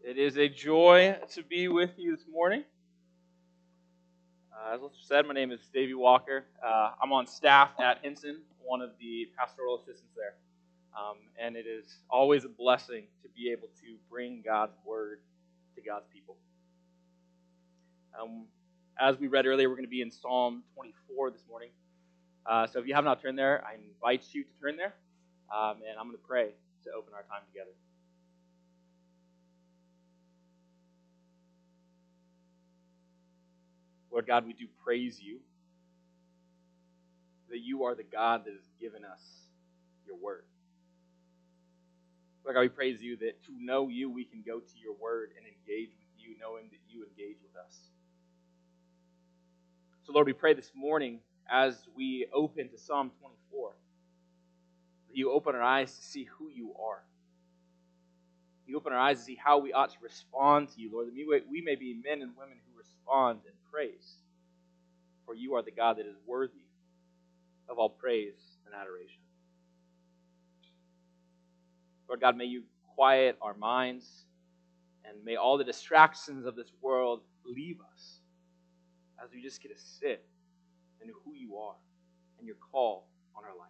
It is a joy to be with you this morning. As Lester said, my name is Davey Walker. I'm on staff at Hinson, one of the pastoral assistants there. And it is always a blessing to be able to bring God's word to God's people. As we read earlier, we're going to be in Psalm 24 this morning. So if you have not turned there, I invite you to turn there. And I'm going to pray to open our time together. Lord God, we do praise you that you are the God that has given us your word. Lord God, we praise you that to know you, we can go to your word and engage with you, knowing that you engage with us. So Lord, we pray this morning as we open to Psalm 24, that you open our eyes to see who you are. You open our eyes to see how we ought to respond to you, Lord, that we may be men and women who respond in praise. For you are the God that is worthy of all praise and adoration. Lord God, may you quiet our minds, and may all the distractions of this world leave us as we just get to sit in who you are and your call on our life.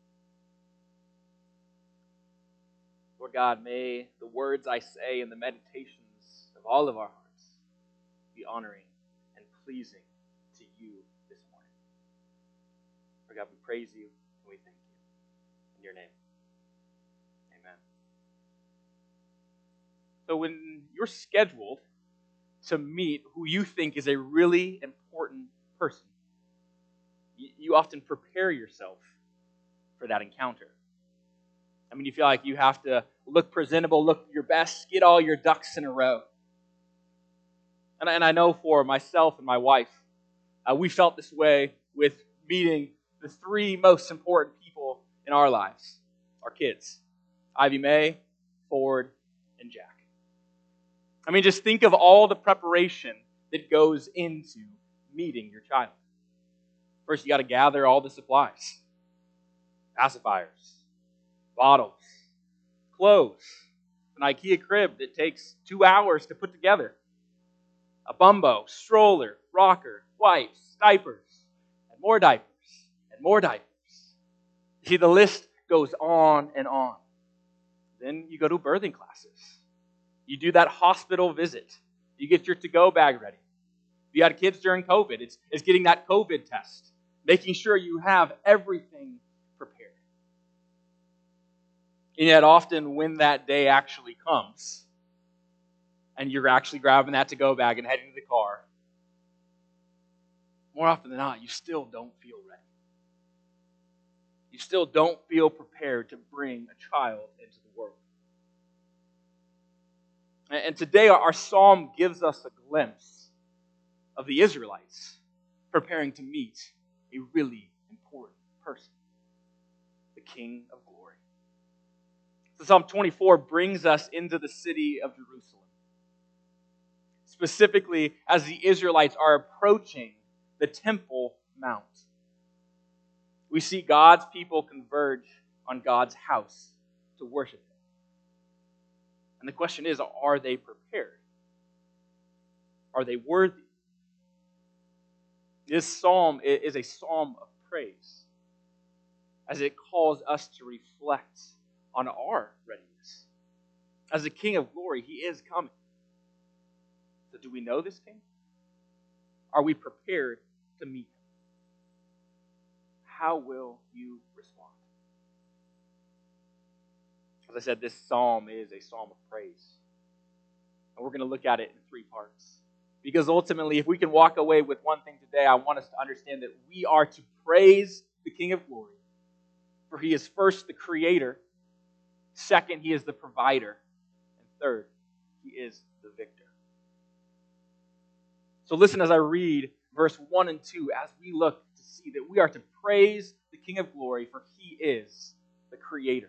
Lord God, may the words I say and the meditations of all of our hearts be honoring and pleasing to you this morning. Lord God, we praise you and we thank you. In your name, amen. So when you're scheduled to meet who you think is a really important person, you often prepare yourself for that encounter. I mean, you feel like you have to look presentable, look your best, get all your ducks in a row. And I know for myself and my wife, we felt this way with meeting the three most important people in our lives, our kids, Ivy Mae, Ford, and Jack. I mean, just think of all the preparation that goes into meeting your child. First, you got to gather all the supplies, pacifiers, bottles, clothes, an IKEA crib that takes 2 hours to put together, a bumbo, stroller, rocker, wipes, diapers, and more diapers, and more diapers. See, the list goes on and on. Then you go to birthing classes. You do that hospital visit. You get your to-go bag ready. If you had kids during COVID, it's getting that COVID test, making sure you have everything prepared. And yet often when that day actually comes, and you're actually grabbing that to-go bag and heading to the car, more often than not, you still don't feel ready. You still don't feel prepared to bring a child into the world. And today our psalm gives us a glimpse of the Israelites preparing to meet a really important person, the King of Glory. So Psalm 24 brings us into the city of Jerusalem, specifically as the Israelites are approaching the Temple Mount. We see God's people converge on God's house to worship Him. And the question is, are they prepared? Are they worthy? This psalm is a psalm of praise, as it calls us to reflect on our readiness. As the King of Glory, He is coming. So do we know this King? Are we prepared to meet Him? How will you respond? As I said, this psalm is a psalm of praise. And we're going to look at it in 3 parts. Because ultimately, if we can walk away with one thing today, I want us to understand that we are to praise the King of Glory. For He is first the Creator. Second, He is the provider. And third, He is the victor. So listen as I read verse 1 and 2 as we look to see that we are to praise the King of Glory, for He is the Creator.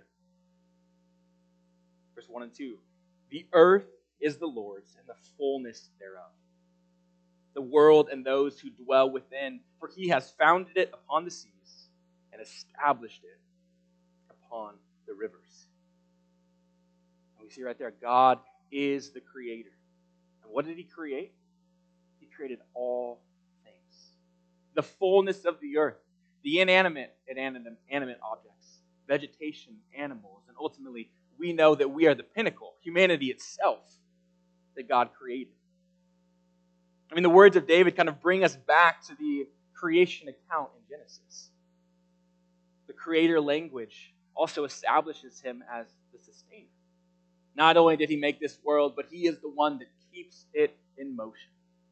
Verse 1 and 2. The earth is the Lord's and the fullness thereof, the world and those who dwell within, for He has founded it upon the seas and established it upon the rivers. And we see right there, God is the creator. And what did he create? He created all things. The fullness of the earth, the inanimate and animate objects, vegetation, animals, and ultimately we know that we are the pinnacle, humanity itself, that God created. I mean, the words of David kind of bring us back to the creation account in Genesis. The creator language also establishes him as the sustainer. Not only did he make this world, but he is the one that keeps it in motion.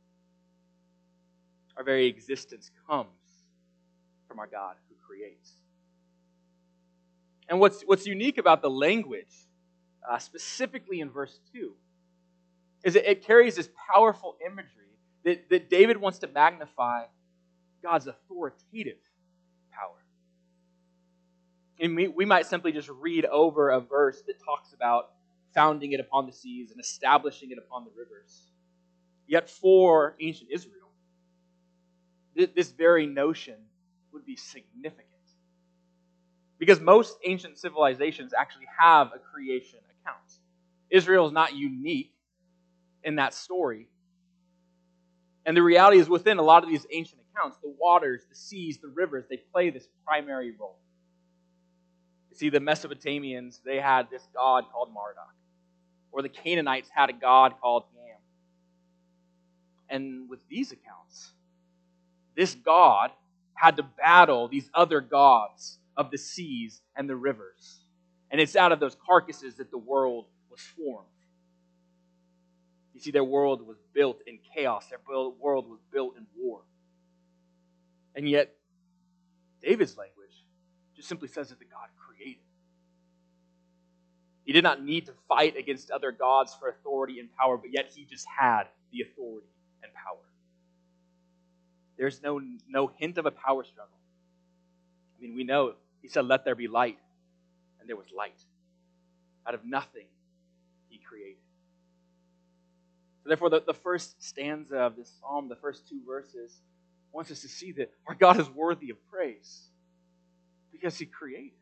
Our very existence comes from our God who creates. And what's unique about the language, specifically in verse 2, is that it carries this powerful imagery that David wants to magnify God's authoritative power. And we might simply just read over a verse that talks about founding it upon the seas and establishing it upon the rivers. Yet for ancient Israel, this very notion would be significant. Because most ancient civilizations actually have a creation account. Israel is not unique in that story. And the reality is within a lot of these ancient accounts, the waters, the seas, the rivers, they play this primary role. You see, the Mesopotamians, they had this god called Marduk. Or the Canaanites had a god called Yam. And with these accounts, this god had to battle these other gods of the seas and the rivers. And it's out of those carcasses that the world was formed. You see, their world was built in chaos. Their world was built in war. And yet, David's language just simply says that the God created. He did not need to fight against other gods for authority and power, but yet he just had the authority and power. There's no hint of a power struggle. I mean, we know he said, "Let there be light," and there was light. Out of nothing, he created. So therefore, the first stanza of this psalm, the first two verses, wants us to see that our God is worthy of praise because he created.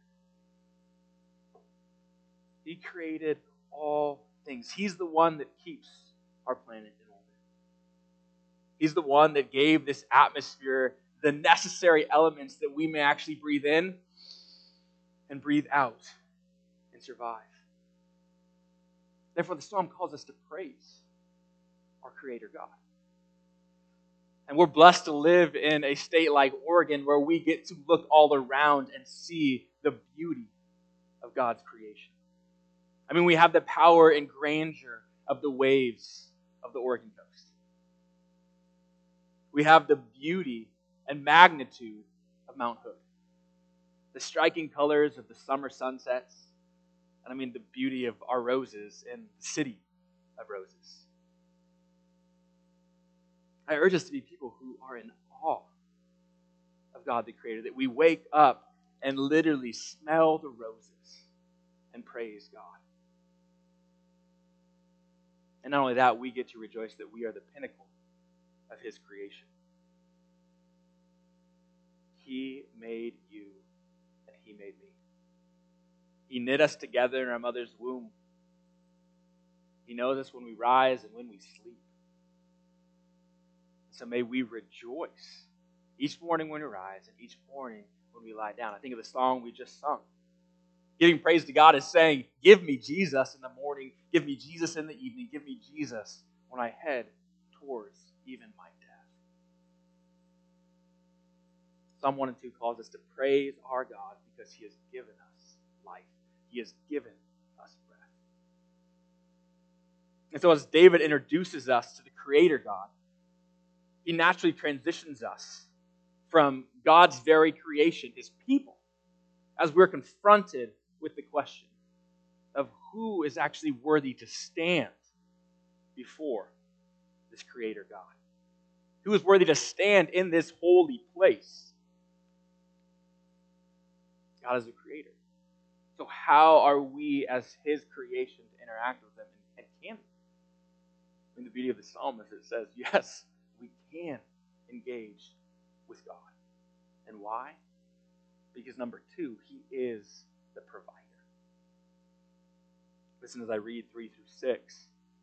He created all things. He's the one that keeps our planet in orbit. He's the one that gave this atmosphere the necessary elements that we may actually breathe in and breathe out and survive. Therefore, the psalm calls us to praise our Creator God. And we're blessed to live in a state like Oregon where we get to look all around and see the beauty of God's creation. I mean, we have the power and grandeur of the waves of the Oregon coast. We have the beauty and magnitude of Mount Hood. The striking colors of the summer sunsets. And I mean the beauty of our roses in the city of roses. I urge us to be people who are in awe of God the Creator, that we wake up and literally smell the roses and praise God. And not only that, we get to rejoice that we are the pinnacle of His creation. He made you, and He made me. He knit us together in our mother's womb. He knows us when we rise and when we sleep. So may we rejoice each morning when we rise and each morning when we lie down. I think of the song we just sung. Giving praise to God is saying, give me Jesus in the morning, give me Jesus in the evening, give me Jesus when I head towards even my death. Psalm 1 and 2 calls us to praise our God because He has given us life. He has given us breath. And so as David introduces us to the Creator God, he naturally transitions us from God's very creation, His people, as we're confronted with the question of who is actually worthy to stand before this Creator God. Who is worthy to stand in this holy place? God is the Creator. So how are we as His creation to interact with Him? And can we? I mean, the beauty of the psalm is it says, yes, we can engage with God. And why? Because number 2, He is the provider. Listen as I read 3 through 6.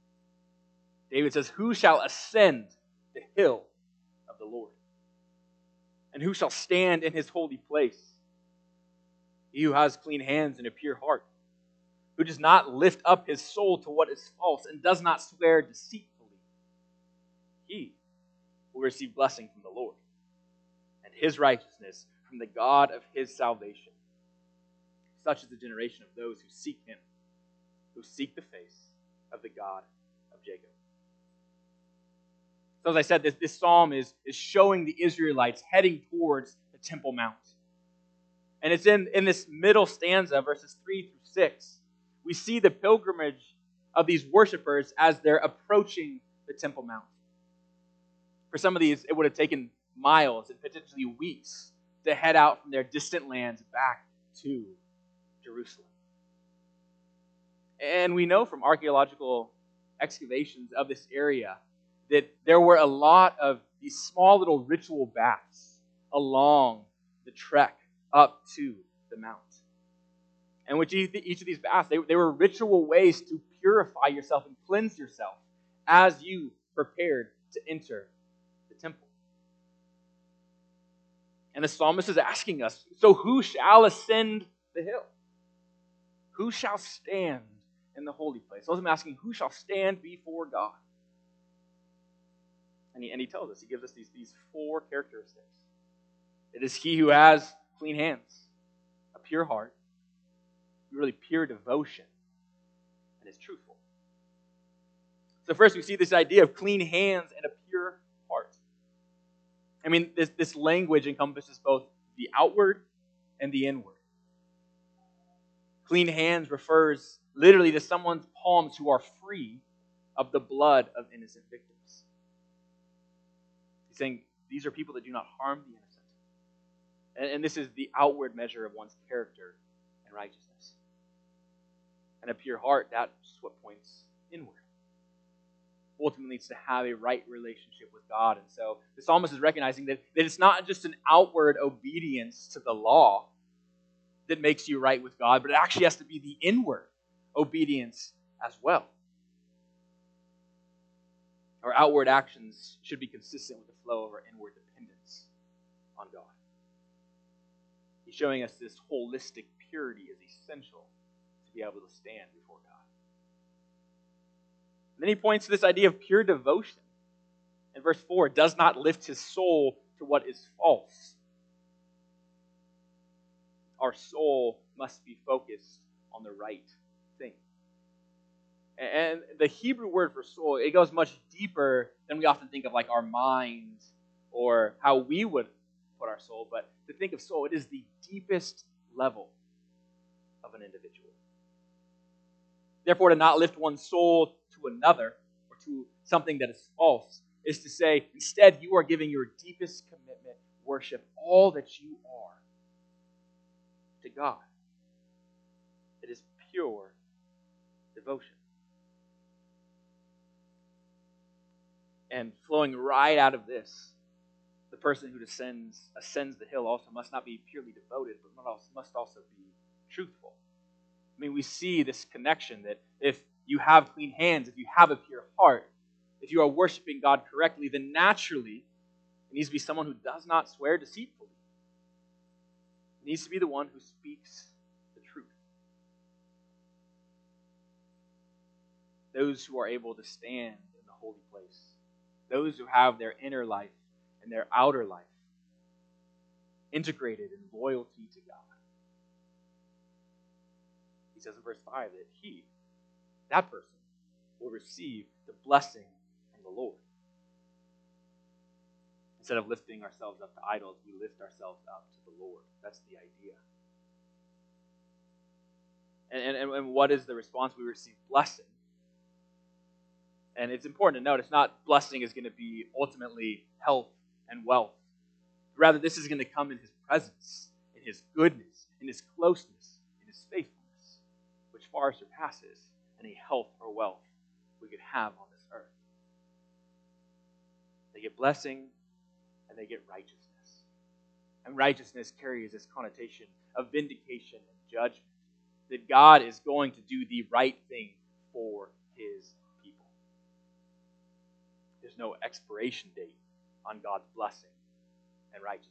David says, "Who shall ascend the hill of the Lord? And who shall stand in his holy place? He who has clean hands and a pure heart, who does not lift up his soul to what is false and does not swear deceitfully. He will receive blessing from the Lord, and his righteousness from the God of his salvation. Such is the generation of those who seek him, who seek the face of the God of Jacob." So as I said, this psalm is showing the Israelites heading towards the Temple Mount. And it's in this middle stanza, verses 3 through 6, we see the pilgrimage of these worshipers as they're approaching the Temple Mount. For some of these, it would have taken miles and potentially weeks to head out from their distant lands back to Jerusalem. And we know from archaeological excavations of this area that there were a lot of these small little ritual baths along the trek up to the mount. And with each of these baths, they were ritual ways to purify yourself and cleanse yourself as you prepared to enter the temple. And the psalmist is asking us, so who shall ascend the hill? Who shall stand in the holy place? So I'm asking, who shall stand before God? And he tells us, he gives us these four characteristics. It is he who has clean hands, a pure heart, really pure devotion, and is truthful. So first we see this idea of clean hands and a pure heart. I mean, this language encompasses both the outward and the inward. Clean hands refers literally to someone's palms who are free of the blood of innocent victims. He's saying these are people that do not harm the innocent. And this is the outward measure of one's character and righteousness. And a pure heart, that's what points inward. Ultimately, it's to have a right relationship with God. And so the psalmist is recognizing that it's not just an outward obedience to the law that makes you right with God, but it actually has to be the inward obedience as well. Our outward actions should be consistent with the flow of our inward dependence on God. He's showing us this holistic purity is essential to be able to stand before God. And then he points to this idea of pure devotion. In verse 4, does not lift his soul to what is false. Our soul must be focused on the right thing. And the Hebrew word for soul, it goes much deeper than we often think of like our mind or how we would put our soul. But to think of soul, it is the deepest level of an individual. Therefore, to not lift one's soul to another or to something that is false is to say, instead, you are giving your deepest commitment, worship, all that you are to God. It is pure devotion. And flowing right out of this, the person who ascends the hill also must not be purely devoted, but must also be truthful. I mean, we see this connection that if you have clean hands, if you have a pure heart, if you are worshiping God correctly, then naturally it needs to be someone who does not swear deceitfully. It needs to be the one who speaks the truth. Those who are able to stand in the holy place. Those who have their inner life and their outer life integrated in loyalty to God. He says in verse 5 that that person, will receive the blessing from the Lord. Instead of lifting ourselves up to idols, we lift ourselves up to the Lord. That's the idea. And what is the response? We receive blessing. And it's important to note, it's not blessing is going to be ultimately health and wealth. Rather, this is going to come in his presence, in his goodness, in his closeness, in his faithfulness, which far surpasses any health or wealth we could have on this earth. They get blessing and they get righteousness. And righteousness carries this connotation of vindication and judgment, that God is going to do the right thing for his people. there's no expiration date on God's blessing and righteousness.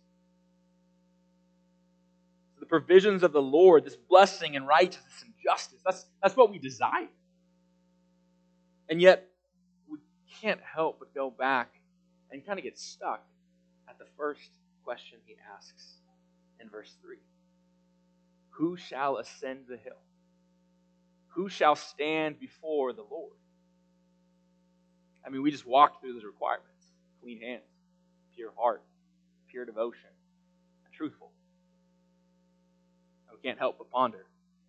So the provisions of the Lord, this blessing and righteousness and justice, that's what we desire. And yet, we can't help but go back and kind of get stuck at the first question he asks in verse 3. Who shall ascend the hill? Who shall stand before the Lord? I mean, we just walked through those requirements. Clean hands, pure heart, pure devotion, and truthful. And we can't help but ponder.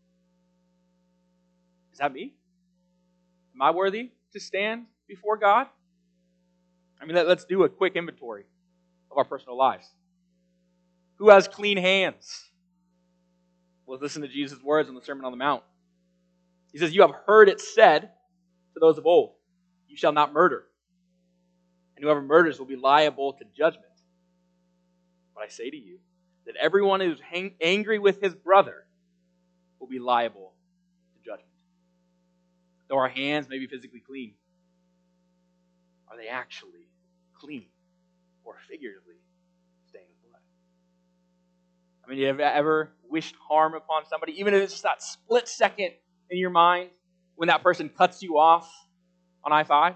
Is that me? Am I worthy to stand before God? I mean, let's do a quick inventory of our personal lives. Who has clean hands? Well, listen to Jesus' words on the Sermon on the Mount. He says, you have heard it said to those of old, you shall not murder. And whoever murders will be liable to judgment. But I say to you, that everyone who is angry with his brother will be liable to judgment. Though our hands may be physically clean, are they actually clean or figuratively stained with blood? I mean, have you ever wished harm upon somebody, even if it's just that split second in your mind when that person cuts you off on I-5?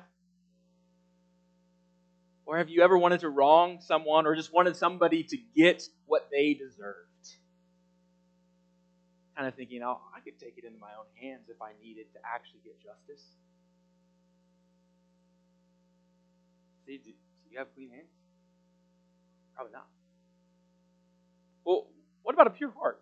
Or have you ever wanted to wrong someone or just wanted somebody to get what they deserved? Kind of thinking, oh, I could take it into my own hands if I needed to actually get justice. See, do you have clean hands? Probably not. Well, what about a pure heart?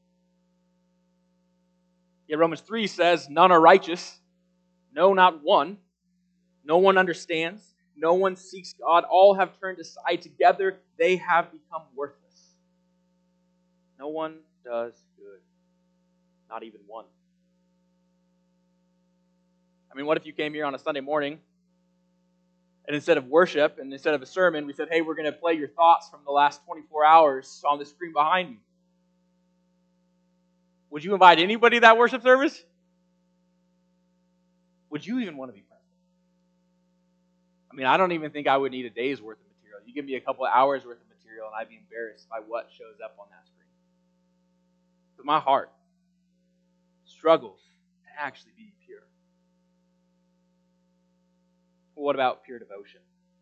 Yeah, Romans 3 says, none are righteous. No, not one. No one understands. No one seeks God. All have turned aside. Together they have become worthless. No one does good. Not even one. I mean, what if you came here on a Sunday morning and instead of worship and instead of a sermon, we said, hey, we're going to play your thoughts from the last 24 hours on the screen behind you. Would you invite anybody to that worship service? Would you even want to be present? I mean, I don't even think I would need a day's worth of material. You give me a couple of hours worth of material and I'd be embarrassed by what shows up on that screen. But my heart struggles to actually be pure. Well, what about pure devotion?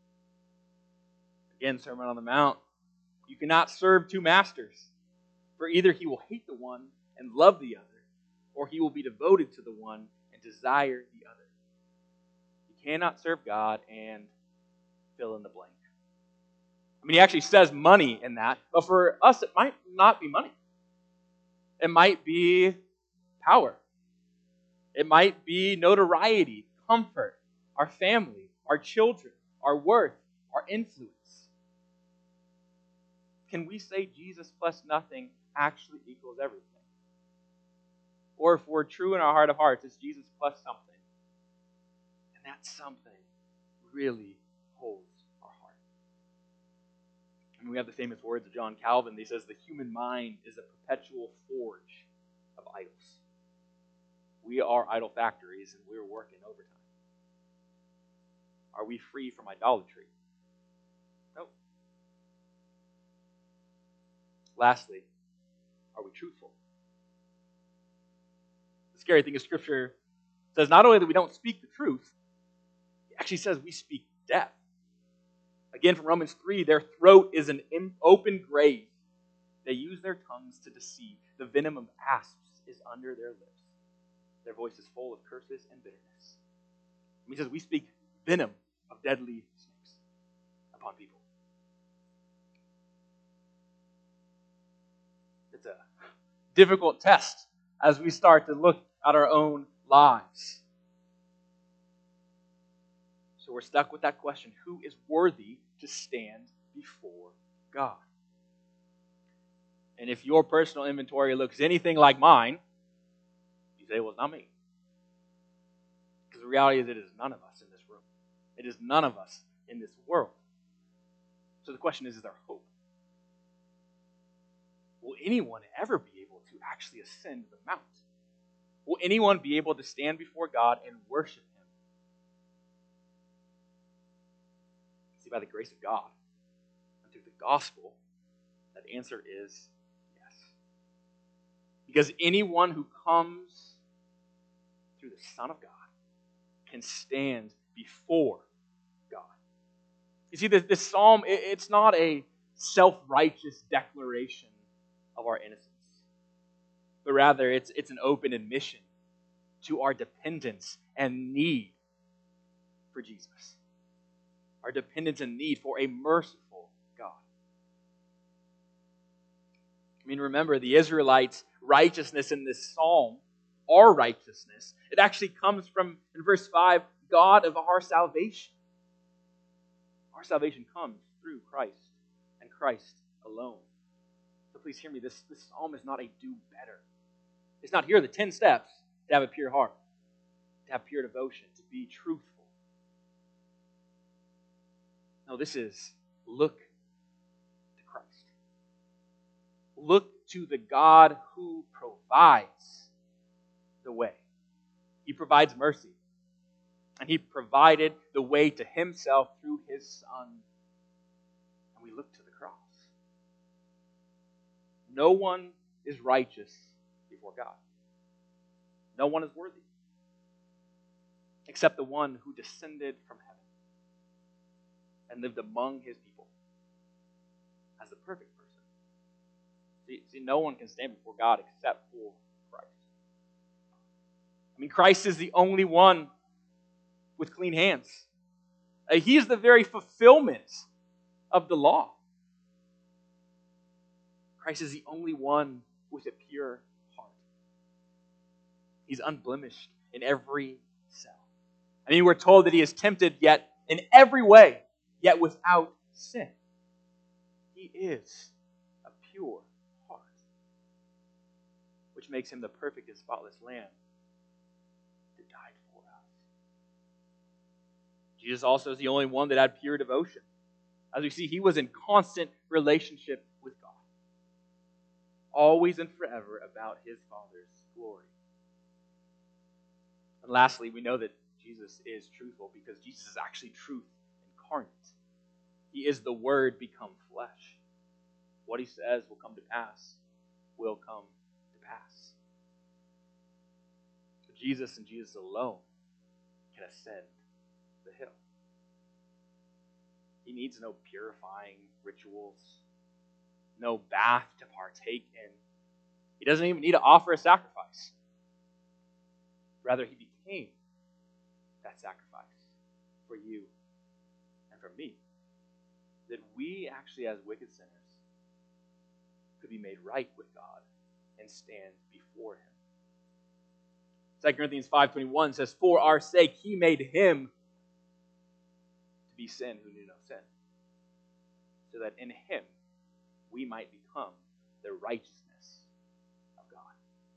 Again, Sermon on the Mount. You cannot serve two masters, for either he will hate the one and love the other, or he will be devoted to the one and desire the other. You cannot serve God and fill in the blank. I mean, he actually says money in that, but for us, it might not be money. It might be power. It might be notoriety, comfort, our family, our children, our worth, our influence. Can we say Jesus plus nothing actually equals everything? Or if we're true in our heart of hearts, it's Jesus plus something. And that something really holds our heart. And we have the famous words of John Calvin. He says, the human mind is a perpetual forge of idols. We are idol factories and we're working overtime. Are we free from idolatry? No. Lastly, are we truthful? The scary thing is Scripture says not only that we don't speak the truth, it actually says we speak death. Again, from Romans 3, their throat is an open grave. They use their tongues to deceive. The venom of asps is under their lips. Their voice is full of curses and bitterness. He says we speak venom of deadly snakes upon people. It's a difficult test as we start to look at our own lives. So we're stuck with that question, who is worthy to stand before God? And if your personal inventory looks anything like mine, you say, well, it's not me. Because the reality is it is none of us in this room. It is none of us in this world. So the question is there hope? Will anyone ever be able to actually ascend the mount? Will anyone be able to stand before God and worship Him? See, by the grace of God and through the gospel, that answer is yes. Because anyone who comes through the Son of God can stand before God. You see, this psalm, it's not a self-righteous declaration of our innocence, but rather it's an open admission to our dependence and need for Jesus. Our dependence and need for a merciful God. I mean, remember, the Israelites' righteousness in this psalm, our righteousness, it actually comes from, in verse 5, God of our salvation. Our salvation comes through Christ and Christ alone. So please hear me, this psalm is not a do better. It's not, here are the 10 steps to have a pure heart, to have pure devotion, to be truthful. No, this is look to Christ. Look to the God who provides the way. He provides mercy. And He provided the way to Himself through His Son. And we look to the cross. No one is righteous before God. No one is worthy. Except the one who descended from heaven and lived among His people as the perfect person. See, no one can stand before God except for Christ. I mean, Christ is the only one with clean hands. He is the very fulfillment of the law. Christ is the only one with a pure heart. He's unblemished in every cell. I mean, we're told that He is tempted yet in every way, yet without sin. He is a pure heart, which makes Him the perfect and spotless Lamb who died for us. Jesus also is the only one that had pure devotion. As we see, He was in constant relationship with God, always and forever about His Father's glory. And lastly, we know that Jesus is truthful because Jesus is actually truth incarnate. He is the Word become flesh. What He says will come to pass, will come to pass. But Jesus and Jesus alone can ascend the hill. He needs no purifying rituals, no bath to partake in. He doesn't even need to offer a sacrifice. Rather, He became that sacrifice for you and for me. That we actually, as wicked sinners, could be made right with God and stand before Him. 2 Corinthians 5:21 says, "For our sake He made Him to be sin who knew no sin, so that in Him we might become the righteousness of God."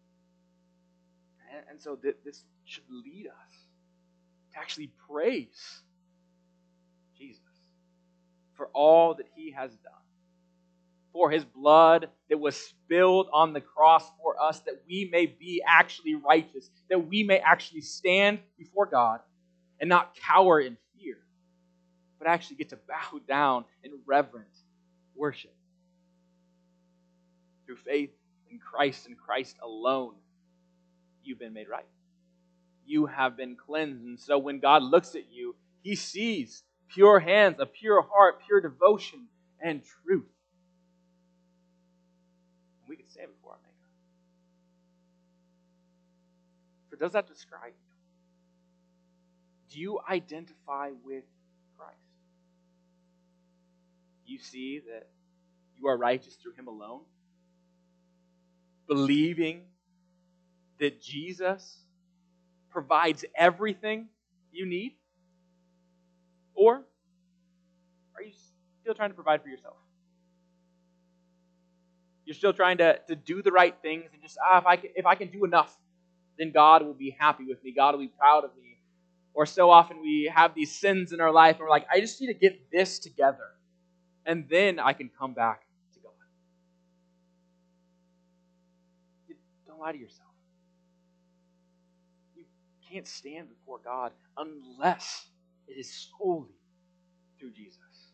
And so this should lead us to actually praise Jesus for all that He has done, for His blood that was spilled on the cross for us, that we may be actually righteous, that we may actually stand before God and not cower in fear, but actually get to bow down in reverent worship. Through faith in Christ and Christ alone, you've been made right. You have been cleansed. And so when God looks at you, He sees pure hands, a pure heart, pure devotion, and truth. And we can stand before our Maker. For does that describe you? Do you identify with Christ? You see that you are righteous through Him alone? Believing that Jesus provides everything you need? Or are you still trying to provide for yourself? You're still trying to do the right things and just, if I can do enough, then God will be happy with me. God will be proud of me. Or so often we have these sins in our life and we're like, I just need to get this together. And then I can come back to God. Don't lie to yourself. You can't stand before God unless it is solely through Jesus.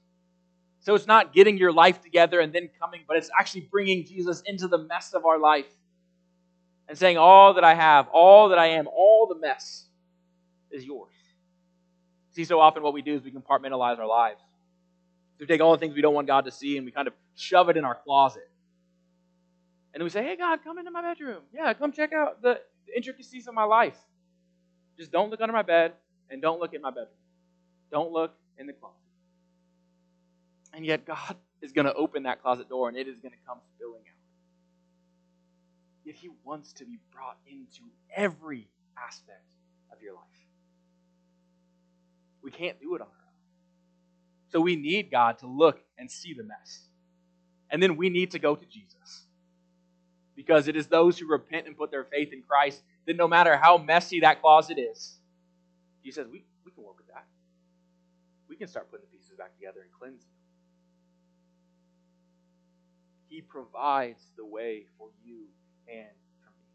So it's not getting your life together and then coming, but it's actually bringing Jesus into the mess of our life and saying, all that I have, all that I am, all the mess is yours. See, so often what we do is we compartmentalize our lives. We take all the things we don't want God to see and we kind of shove it in our closet. And then we say, hey, God, come into my bedroom. Yeah, come check out the intricacies of my life. Just don't look under my bed and don't look at my bedroom. Don't look in the closet. And yet God is going to open that closet door and it is going to come spilling out. Yet He wants to be brought into every aspect of your life. We can't do it on our own. So we need God to look and see the mess. And then we need to go to Jesus. Because it is those who repent and put their faith in Christ that no matter how messy that closet is, He says, we can work with that. We can start putting the pieces back together and cleansing. He provides the way for you and for me.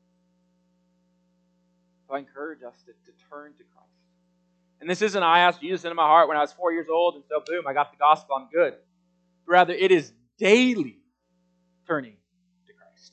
So I encourage us to turn to Christ. And this isn't, I asked Jesus into my heart when I was 4 years old, and so boom, I got the gospel, I'm good. Rather, it is daily turning to Christ.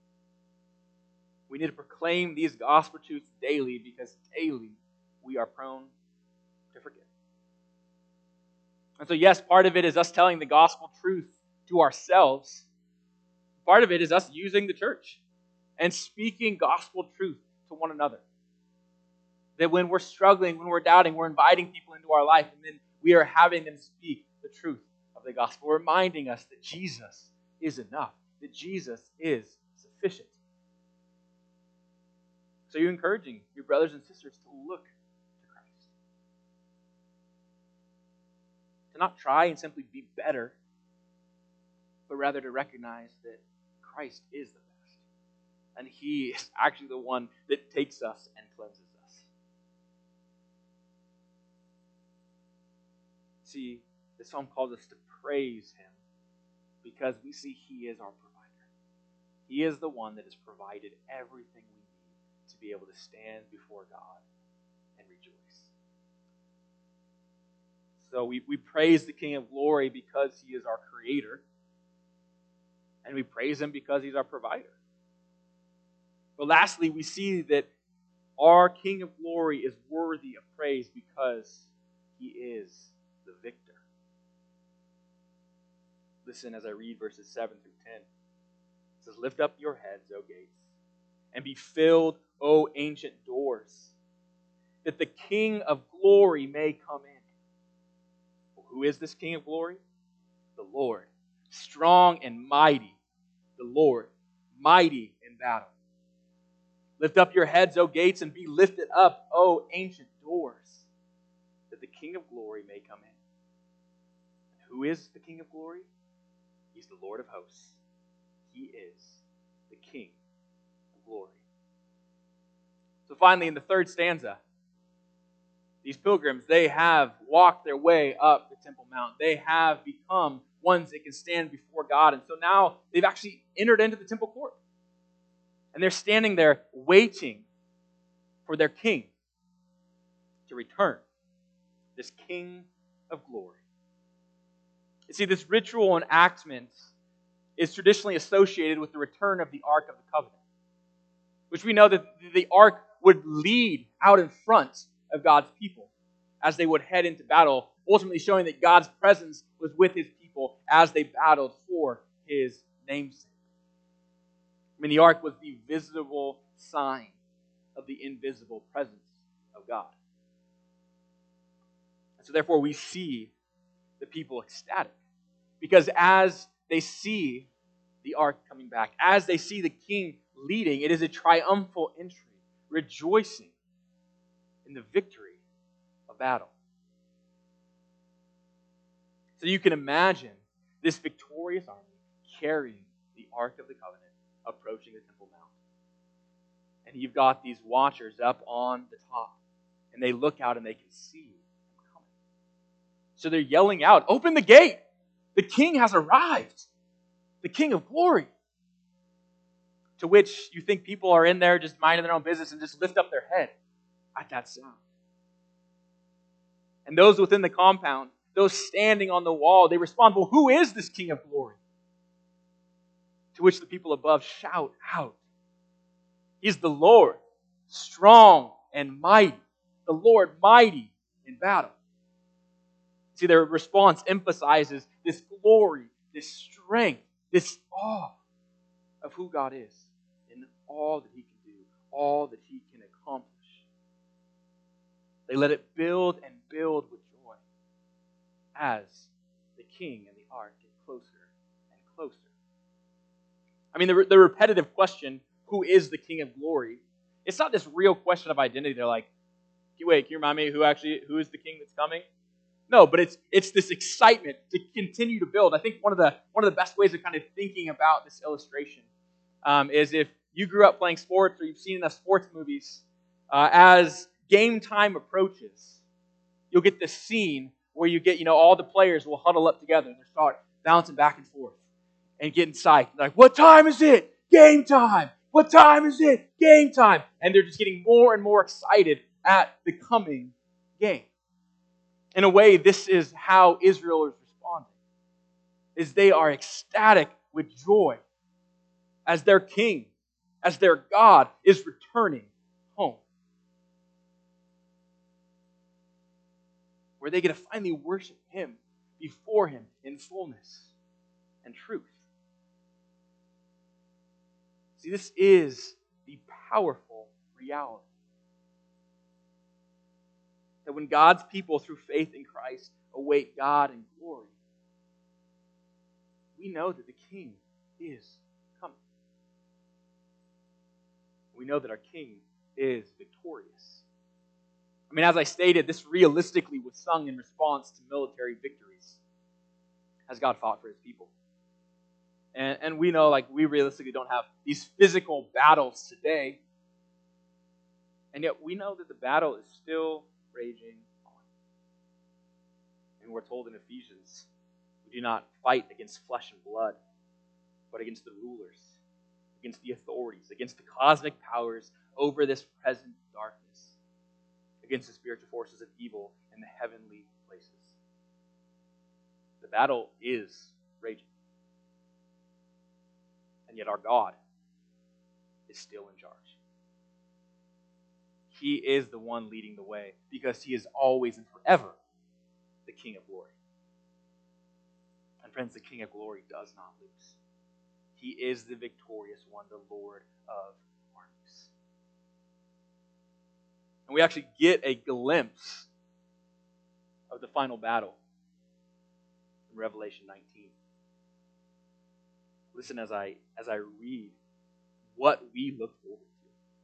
We need to proclaim these gospel truths daily because daily we are prone to forget. And so yes, part of it is us telling the gospel truth to ourselves. Part of it is us using the church and speaking gospel truth to one another. That when we're struggling, when we're doubting, we're inviting people into our life and then we are having them speak the truth of the gospel, reminding us that Jesus is enough, that Jesus is sufficient. So you're encouraging your brothers and sisters to look to Christ. To not try and simply be better, but rather to recognize that Christ is the best. And He is actually the one that takes us and cleanses us. See, the psalm calls us to praise Him because we see He is our provider. He is the one that has provided everything we need to be able to stand before God and rejoice. So we praise the King of Glory because He is our Creator. And we praise Him because He's our provider. But lastly, we see that our King of Glory is worthy of praise because He is the victor. Listen as I read verses 7 through 10. It says, lift up your heads, O gates, and be filled, O ancient doors, that the King of Glory may come in. Well, who is this King of Glory? The Lord, strong and mighty, the Lord, mighty in battle. Lift up your heads, O gates, and be lifted up, O ancient doors, that the King of Glory may come in. And who is the King of Glory? He's the Lord of hosts. He is the King of Glory. So finally, in the third stanza, these pilgrims, they have walked their way up the Temple Mount. They have become ones that can stand before God. And so now they've actually entered into the temple court. And they're standing there waiting for their king to return. This King of Glory. You see, this ritual enactment is traditionally associated with the return of the Ark of the Covenant, which we know that the Ark would lead out in front of God's people as they would head into battle, ultimately showing that God's presence was with His people as they battled for His namesake. I mean, the Ark was the visible sign of the invisible presence of God. And so therefore we see the people ecstatic. Because as they see the Ark coming back, as they see the King leading, it is a triumphal entry, rejoicing in the victory of battle. So you can imagine this victorious army carrying the Ark of the Covenant approaching the Temple Mount. And you've got these watchers up on the top, and they look out and they can see them coming. So they're yelling out, open the gate! The King has arrived! The King of Glory! To which you think people are in there just minding their own business and just lift up their head at that sound. And those within the compound, those standing on the wall, they respond, well, who is this King of glory? To which the people above shout out, He's the Lord, strong and mighty, the Lord mighty in battle. See, their response emphasizes this glory, this strength, this awe of who God is and all that He can do, all that He can accomplish. They let it build and build with joy as the king and the ark get closer and closer. I mean, the repetitive question, who is the King of glory? It's not this real question of identity. They're like, wait, can you remind me who is the king that's coming? No, but it's this excitement to continue to build. I think one of the best ways of kind of thinking about this illustration is if you grew up playing sports or you've seen enough sports movies, as game time approaches, you'll get this scene where you get, all the players will huddle up together and they start bouncing back and forth and getting psyched. They're like, what time is it? Game time! What time is it? Game time! And they're just getting more and more excited at the coming game. In a way, this is how Israel is responding. Is they are ecstatic with joy as their king, as their God is returning home. Where they get to finally worship Him before Him in fullness and truth. See, this is the powerful reality. That when God's people, through faith in Christ, await God in glory, we know that the King is coming. We know that our King is victorious. I mean, as I stated, this realistically was sung in response to military victories as God fought for His people. And we know, we realistically don't have these physical battles today. And yet we know that the battle is still raging on. And we're told in Ephesians, we do not fight against flesh and blood, but against the rulers, against the authorities, against the cosmic powers over this present darkness, against the spiritual forces of evil in the heavenly places. The battle is raging. And yet our God is still in charge. He is the one leading the way because He is always and forever the King of glory. And friends, the King of glory does not lose. He is the victorious one, the Lord of armies. And we actually get a glimpse of the final battle in Revelation 19. Listen as I read what we look forward to.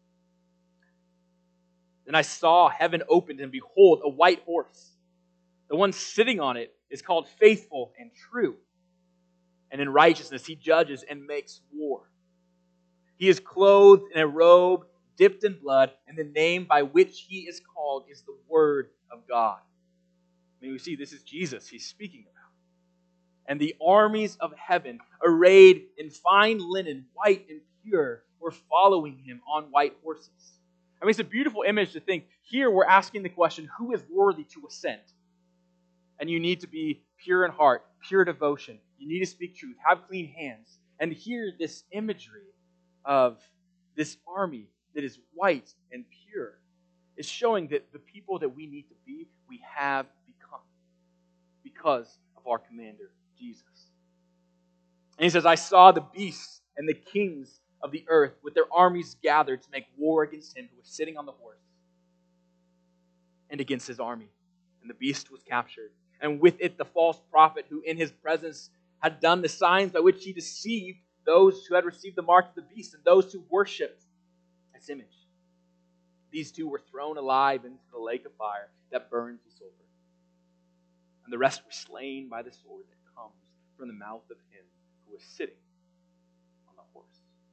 Then I saw heaven opened, and behold, a white horse. The one sitting on it is called Faithful and True. And in righteousness He judges and makes war. He is clothed in a robe dipped in blood, and the name by which He is called is the Word of God. I mean, we see this is Jesus He's speaking about. And the armies of heaven, arrayed in fine linen, white and pure, were following Him on white horses. I mean, it's a beautiful image to think. Here we're asking the question, who is worthy to ascend? And you need to be pure in heart, pure devotion. You need to speak truth, have clean hands. And here this imagery of this army that is white and pure is showing that the people that we need to be, we have become because of our commander, Jesus. And He says, I saw the beasts and the kings of the earth with their armies gathered to make war against Him who was sitting on the horse and against His army. And the beast was captured, and with it the false prophet who in His presence had done the signs by which he deceived those who had received the mark of the beast and those who worshipped its image. These two were thrown alive into the lake of fire that burns with sulfur. And the rest were slain by the sword that comes from the mouth of Him who was sitting on the horse.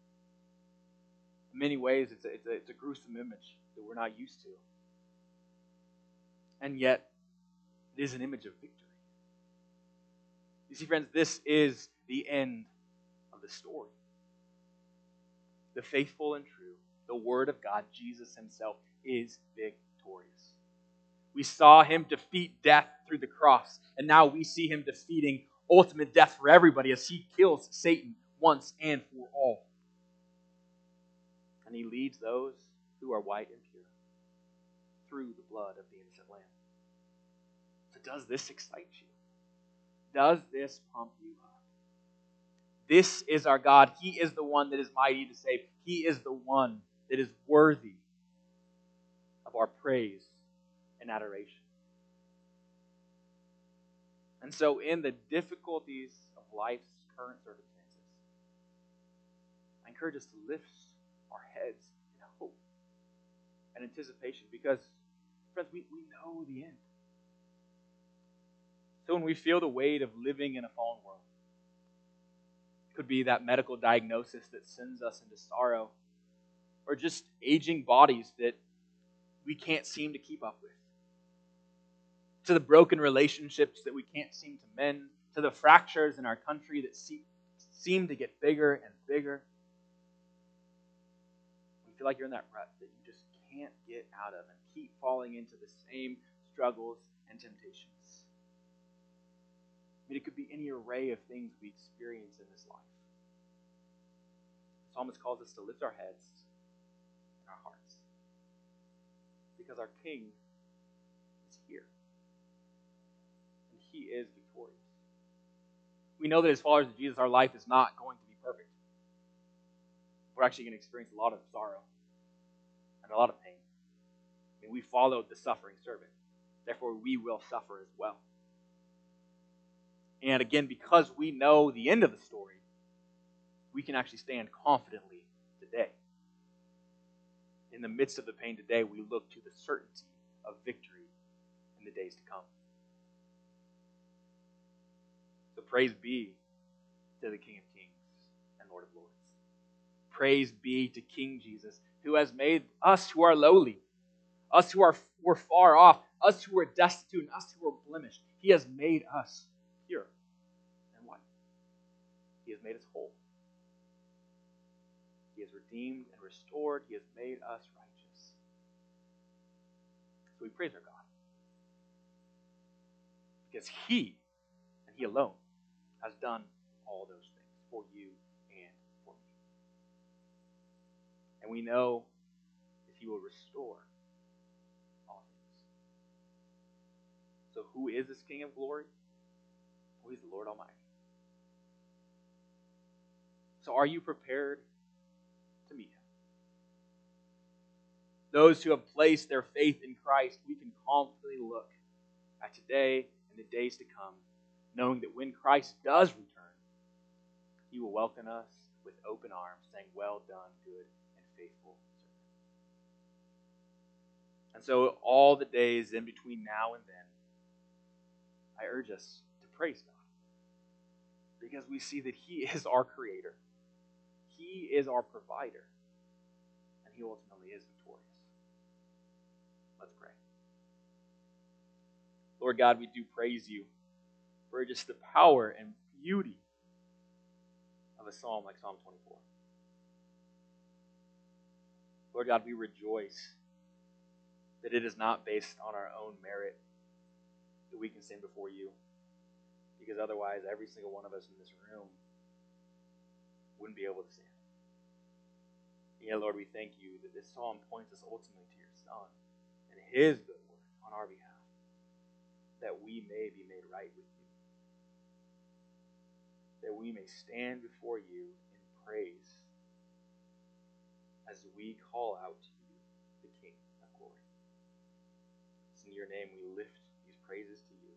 In many ways, it's a gruesome image that we're not used to. And yet, it is an image of victory. You see, friends, this is the end of the story. The faithful and true, the Word of God, Jesus Himself, is victorious. We saw Him defeat death through the cross. And now we see him defeating ultimate death for everybody as he kills Satan once and for all. And he leads those who are white and pure through the blood of the innocent lamb. So does this excite you? Does this pump you up? This is our God. He is the one that is mighty to save. He is the one that is worthy of our praise and adoration. And so in the difficulties of life's current circumstances, I encourage us to lift our heads in hope and anticipation because, friends, we know the end. So when we feel the weight of living in a fallen world, it could be that medical diagnosis that sends us into sorrow, or just aging bodies that we can't seem to keep up with, to the broken relationships that we can't seem to mend, to the fractures in our country that seem to get bigger and bigger. You feel like you're in that rut that you just can't get out of and keep falling into the same struggles and temptations. I mean, it could be any array of things we experience in this life. The psalmist calls us to lift our heads and our hearts because our King is here. And he is victorious. We know that as followers of Jesus, our life is not going to be perfect. We're actually going to experience a lot of sorrow and a lot of pain. I mean, we followed the suffering servant. Therefore, we will suffer as well. And again, because we know the end of the story, we can actually stand confidently today. In the midst of the pain today, we look to the certainty of victory in the days to come. So praise be to the King of Kings and Lord of Lords. Praise be to King Jesus, who has made us who are lowly, us who were far off, us who were destitute, and us who were blemished. He has made us pure and white. He has made us whole. He has redeemed and restored. He has made us righteous. So we praise our God. Because He, and He alone, has done all those things for you and for me. And we know that He will restore all things. So who is this King of glory? Well, He's the Lord Almighty. So are you prepared to meet Him? Those who have placed their faith in Christ, we can confidently look at today and the days to come, knowing that when Christ does return, He will welcome us with open arms, saying, "Well done, good and faithful servant." And so all the days in between now and then, I urge us to praise God, because we see that He is our Creator. He is our provider, and He ultimately is victorious. Let's pray. Lord God, we do praise You for just the power and beauty of a psalm like Psalm 24. Lord God, we rejoice that it is not based on our own merit that we can stand before You, because otherwise every single one of us in this room wouldn't be able to stand. Yeah, Lord, we thank You that this psalm points us ultimately to Your Son and His good work on our behalf, that we may be made right with You, that we may stand before You in praise as we call out to You, the King of glory. It's in Your name we lift these praises to You.